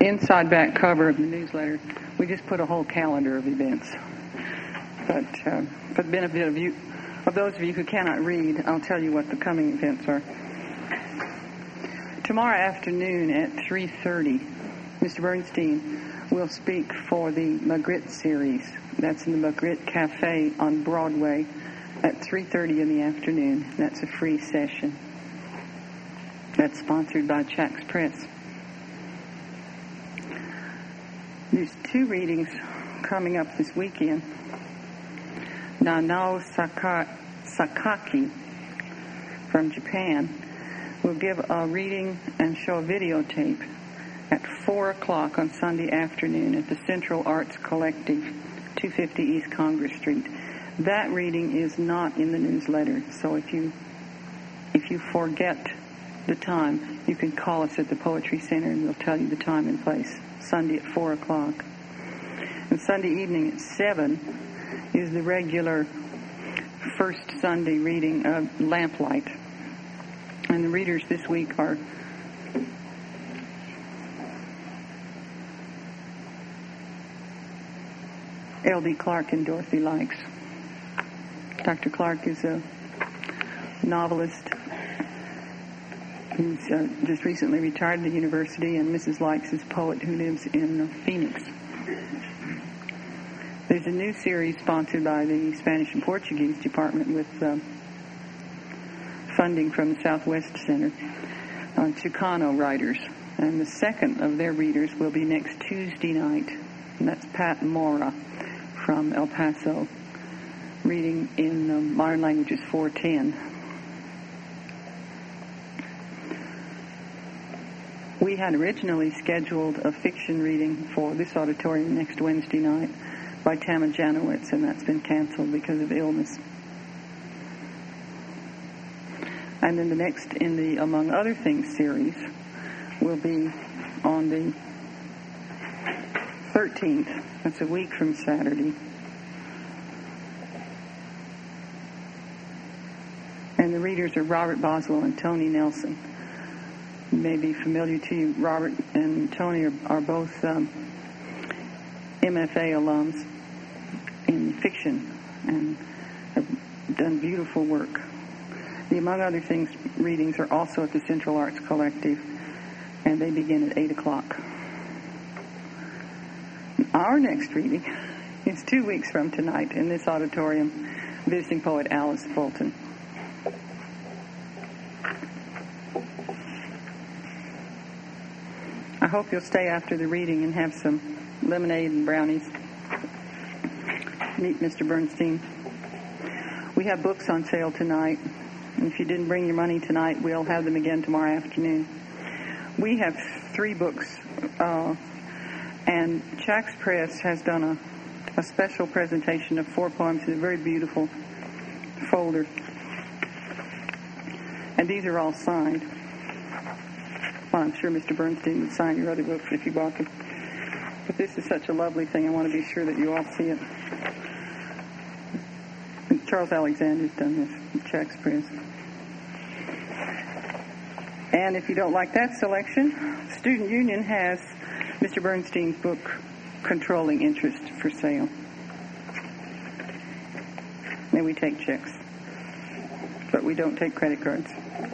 inside back cover of the newsletter, we just put a whole calendar of events. But for the benefit of those of you who cannot read, I'll tell you what the coming events are. Tomorrow afternoon at 3:30, Mr. Bernstein will speak for the Magritte series. That's in the Magritte Cafe on Broadway at 3:30 in the afternoon. That's a free session. That's sponsored by Chax Press. There's two readings coming up this weekend. Nanao Sakaki from Japan will give a reading and show a videotape at 4 o'clock on Sunday afternoon at the Central Arts Collective, 250 East Congress Street. That reading is not in the newsletter, so if you forget the time, you can call us at the Poetry Center and we'll tell you the time and place. Sunday at 4 o'clock. And Sunday evening at 7 is the regular first Sunday reading of Lamplight. And the readers this week are L.D. Clark and Dorothy Likes. Dr. Clark is a novelist. He's just recently retired from the university, and Mrs. Likes is a poet who lives in Phoenix. There's a new series sponsored by the Spanish and Portuguese Department with funding from the Southwest Center on Chicano writers. And the second of their readers will be next Tuesday night, and that's Pat Mora from El Paso, reading in Modern Languages 410. We had originally scheduled a fiction reading for this auditorium next Wednesday night by Tama Janowitz, and that's been canceled because of illness. And then the next in the Among Other Things series will be on the 13th. That's a week from Saturday. And the readers are Robert Boswell and Tony Nelson. You may be familiar to you. Robert and Tony are both MFA alums in fiction and have done beautiful work. The Among Other Things readings are also at the Central Arts Collective, and they begin at 8 o'clock. Our next reading is 2 weeks from tonight in this auditorium, visiting poet Alice Fulton. I hope you'll stay after the reading and have some lemonade and brownies. Meet Mr. Bernstein. We have books on sale tonight. And if you didn't bring your money tonight, we'll have them again tomorrow afternoon. We have 3 books, and Chax Press has done a special presentation of 4 poems in a very beautiful folder. And these are all signed. Well, I'm sure Mr. Bernstein would sign your other books if you bought them. But this is such a lovely thing. I want to be sure that you all see it. And Charles Alexander's done this with Chax Press. And if you don't like that selection, Student Union has Mr. Bernstein's book, Controlling Interest, for sale. And we take checks, but we don't take credit cards.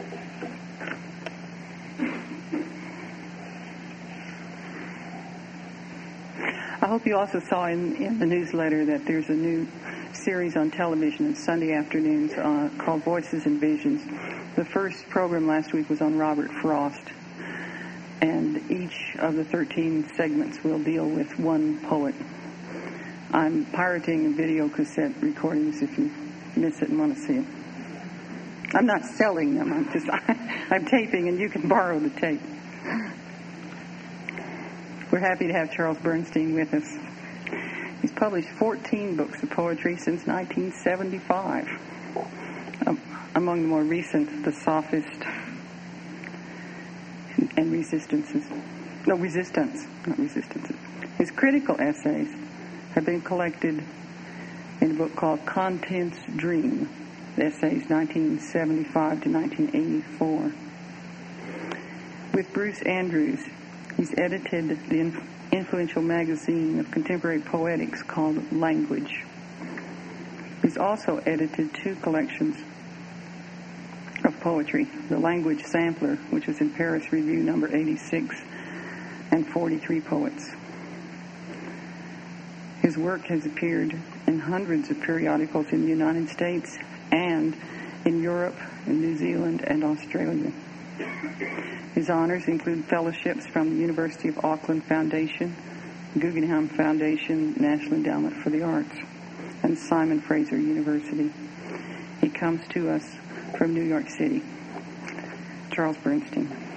I hope you also saw in the newsletter that there's a new series on television on Sunday afternoons called Voices and Visions. The first program last week was on Robert Frost, and each of the 13 segments will deal with one poet. I'm pirating video cassette recordings if you miss it and want to see it. I'm not selling them. I'm taping, and you can borrow the tape. We're happy to have Charles Bernstein with us. He's published 14 books of poetry since 1975. Among the more recent, The Sophist and Resistances. No, Resistance, not Resistances. His critical essays have been collected in a book called Contents Dream, essays 1975 to 1984. With Bruce Andrews, He's edited the influential magazine of contemporary poetics called Language. He's also edited 2 collections of poetry, The Language Sampler, which is in Paris Review number 86, and 43 Poets. His work has appeared in hundreds of periodicals in the United States and in Europe, in New Zealand, and Australia. His honors include fellowships from the University of Auckland Foundation, Guggenheim Foundation, National Endowment for the Arts, and Simon Fraser University. He comes to us from New York City. Charles Bernstein.